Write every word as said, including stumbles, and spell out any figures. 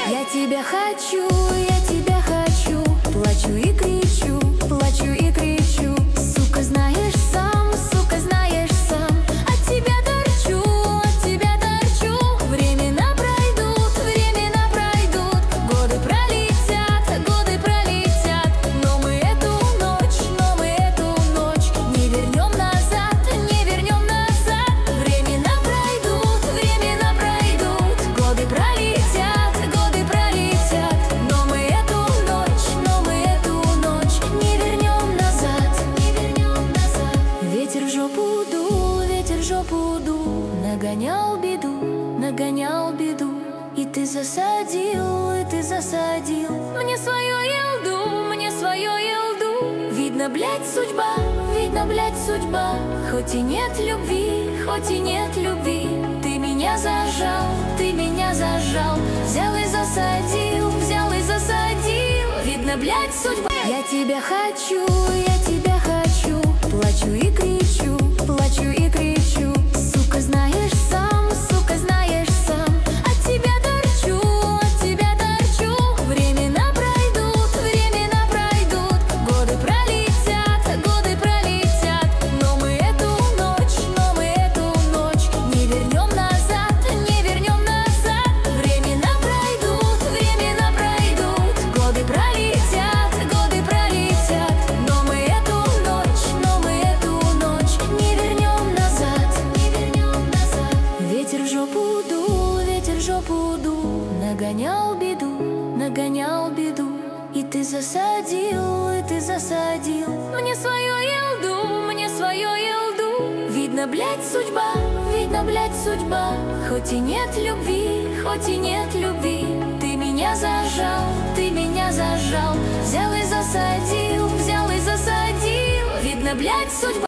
Я тебя хочу, я тебя хочу. Плачу и кричу, плачу и кричу. Сука, знаешь сам, сука, знаешь сам. От тебя торчу, от тебя торчу. Времена пройдут, времена пройдут. Годы пролетят, годы пролетят. Но мы эту ночь, но мы эту ночь не вернем назад, не вернем назад. Времена пройдут, времена пройдут. Годы пролетят, годы пролетят. Но мы эту ночь, но мы эту ночь не вернем назад, не вернем назад. Ветер в жопу дул, ветер в жопу дул. Нагонял беду, нагонял беду. И ты засадил, и ты засадил мне свою елду, мне свою елду. Видно, блядь, судьба, видно, блядь, судьба. Хоть и нет любви, хоть и нет любви. Ты меня зажал, ты меня зажал. Взял и засадил, взял и засадил. Видно, блядь, судьба. Я тебя хочу, я тебя хочу. Плачу и кричу, плачу и кричу. Сука, знаешь сам, сука, знаешь сам. От тебя торчу, от тебя торчу. Времена пройдут, времена пройдут. Годы пролетят, годы пролетят. Но мы эту ночь, но мы эту ночь не вернем назад, не вернем назад. Времена пройдут, времена пройдут. Годы пролетят, годы пролетят. Но мы эту ночь, но мы эту ночь не вернем назад, не вернем назад. Ветер в жопу дул, ветер в жопу дул. Нагонял беду, нагонял беду. И ты засадил, и ты засадил мне свою елду, мне свою елду. Видно, блядь, судьба, видно, блядь, судьба. Хоть и нет любви, хоть и нет любви. Ты меня зажал, ты меня зажал. Взял и засадил, взял и засадил. Видно, блядь, судьба.